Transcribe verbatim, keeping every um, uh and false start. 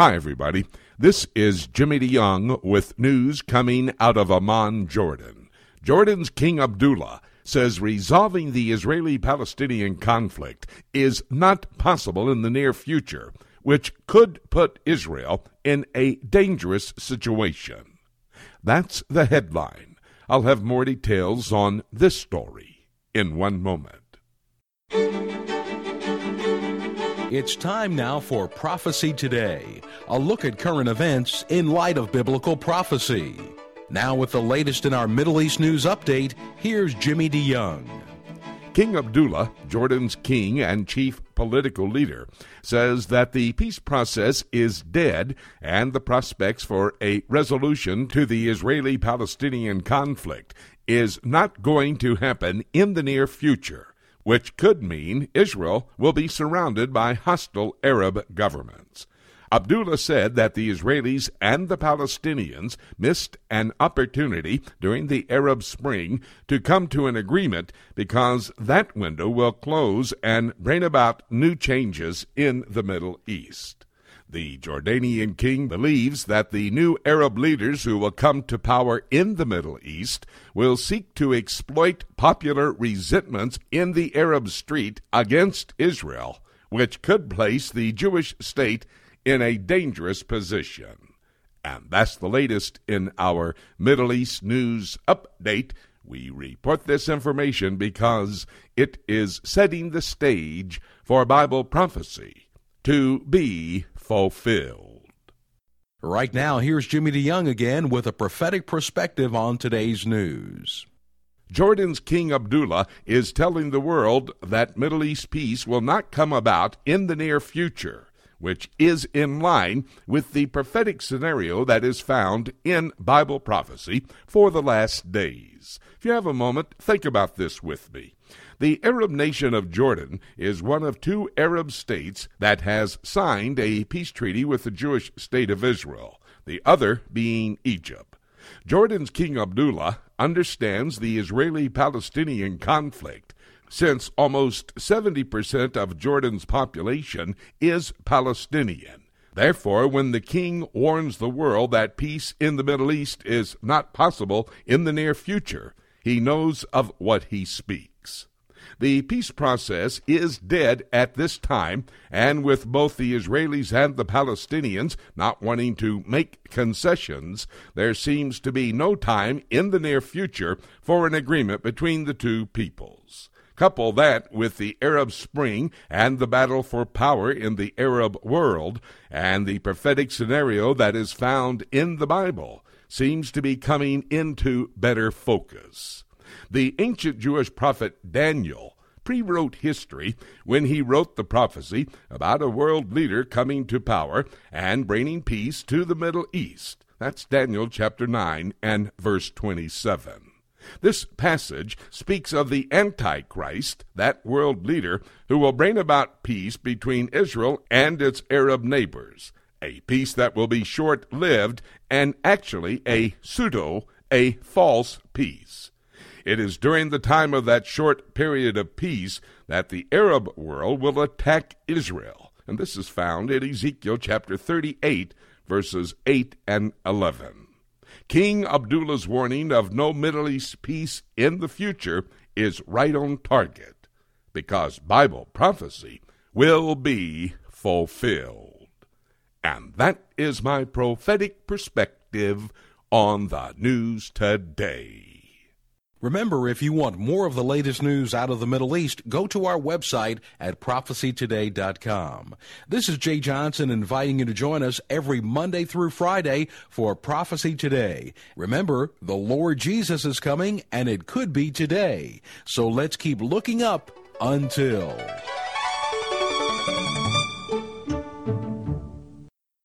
Hi, everybody. This is Jimmy DeYoung with news coming out of Amman, Jordan. Jordan's King Abdullah says resolving the Israeli-Palestinian conflict is not possible in the near future, which could put Israel in a dangerous situation. That's the headline. I'll have more details on this story in one moment. It's time now for Prophecy Today, a look at current events in light of biblical prophecy. Now with the latest in our Middle East news update, here's Jimmy DeYoung. King Abdullah, Jordan's king and chief political leader, says that the peace process is dead and the prospects for a resolution to the Israeli-Palestinian conflict is not going to happen in the near future, which could mean Israel will be surrounded by hostile Arab governments. Abdullah said that the Israelis and the Palestinians missed an opportunity during the Arab Spring to come to an agreement because that window will close and bring about new changes in the Middle East. The Jordanian king believes that the new Arab leaders who will come to power in the Middle East will seek to exploit popular resentments in the Arab street against Israel, which could place the Jewish state in a dangerous position. And that's the latest in our Middle East news update. We report this information because it is setting the stage for Bible prophecy to be fulfilled. Right now, here's Jimmy DeYoung again with a prophetic perspective on today's news. Jordan's King Abdullah is telling the world that Middle East peace will not come about in the near future, which is in line with the prophetic scenario that is found in Bible prophecy for the last days. If you have a moment, think about this with me. The Arab nation of Jordan is one of two Arab states that has signed a peace treaty with the Jewish state of Israel, the other being Egypt. Jordan's King Abdullah understands the Israeli-Palestinian conflict, since almost seventy percent of Jordan's population is Palestinian. Therefore, when the king warns the world that peace in the Middle East is not possible in the near future, he knows of what he speaks. The peace process is dead at this time, and with both the Israelis and the Palestinians not wanting to make concessions, there seems to be no time in the near future for an agreement between the two peoples. Couple that with the Arab Spring and the battle for power in the Arab world, and the prophetic scenario that is found in the Bible seems to be coming into better focus. The ancient Jewish prophet Daniel pre-wrote history when he wrote the prophecy about a world leader coming to power and bringing peace to the Middle East. That's Daniel chapter nine and verse twenty-seven. This passage speaks of the Antichrist, that world leader who will bring about peace between Israel and its Arab neighbors, a peace that will be short-lived and actually a pseudo, a false peace. It is during the time of that short period of peace that the Arab world will attack Israel, and this is found in Ezekiel chapter thirty-eight, verses eight and eleven. King Abdullah's warning of no Middle East peace in the future is right on target, because Bible prophecy will be fulfilled. And that is my prophetic perspective on the news today. Remember, if you want more of the latest news out of the Middle East, go to our website at prophecy today dot com. This is Jay Johnson inviting you to join us every Monday through Friday for Prophecy Today. Remember, the Lord Jesus is coming, and it could be today. So let's keep looking up until...